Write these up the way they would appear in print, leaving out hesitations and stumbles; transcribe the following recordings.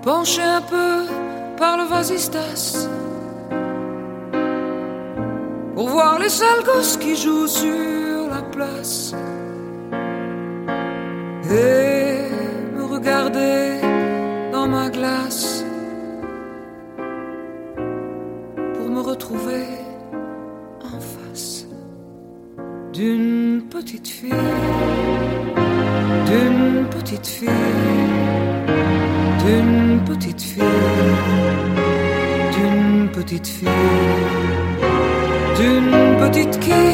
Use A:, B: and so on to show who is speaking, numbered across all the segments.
A: penché un peu par le vasistas, pour voir les sales gosses qui jouent sur la place et me regarder dans ma glace pour me retrouver en face d'une petite fille, d'une petite fille, d'une petite fille, d'une petite fille, d'une petite qui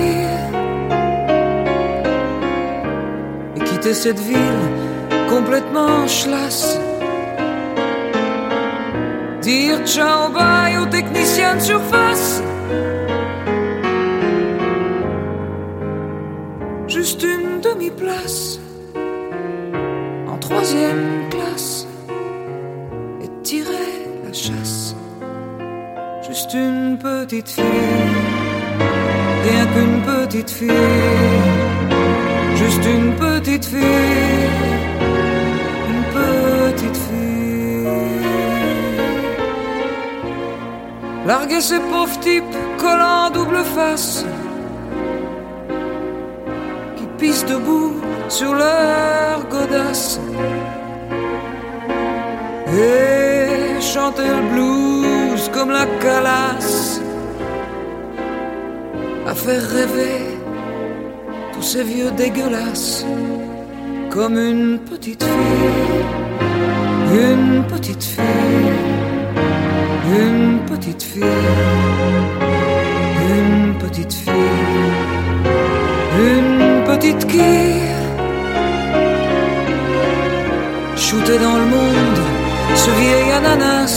A: et quitter cette ville complètement chlasse, dire ciao bye aux techniciens de surface, juste une demi-place en 3e classe et tirer la chasse, juste une petite fille, rien qu'une petite fille, juste une petite fille, une petite fille. Larguer ces pauvres types collants double face qui pissent debout sur leur godasse et chanter le blues comme la calasse, à faire rêver tous ces vieux dégueulasses comme une petite fille, une petite fille, une petite fille, une petite fille, une petite qui shooter dans le monde ce vieil ananas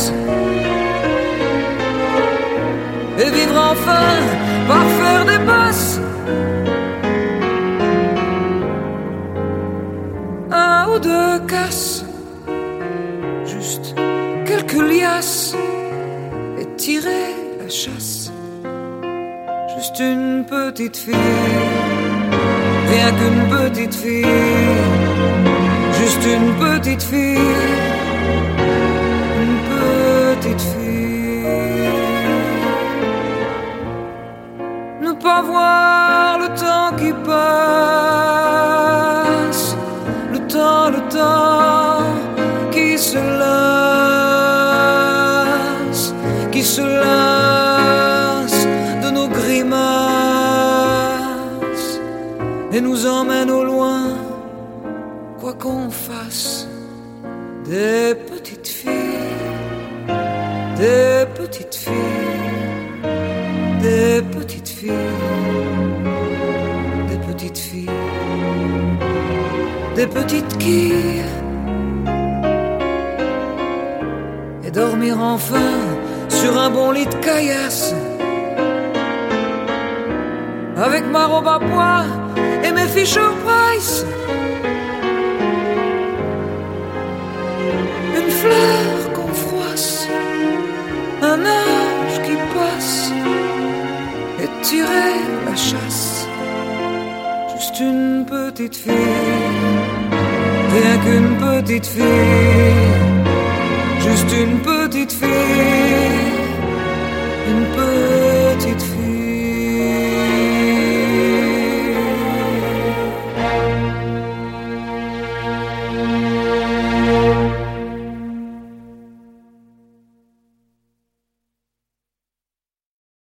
A: et vivre enfin par faire des passes, un ou deux casses, juste quelques liasses et tirer la chasse, juste une petite fille, rien qu'une petite fille, juste une petite fille, une petite fille. Ne pas voir le temps qui passe, le temps qui se lasse de nos grimaces et nous emmène au loin, quoi qu'on fasse. Des petites filles, des petites filles, des petites filles, des petites filles, des petites quilles, et dormir enfin sur un bon lit de caillasse, avec ma robe à pois et mes Fisher Price, une fleur qu'on froisse, un ange qui passe et tirer la chasse, juste une petite fille, rien qu'une petite fille, juste une petite fille,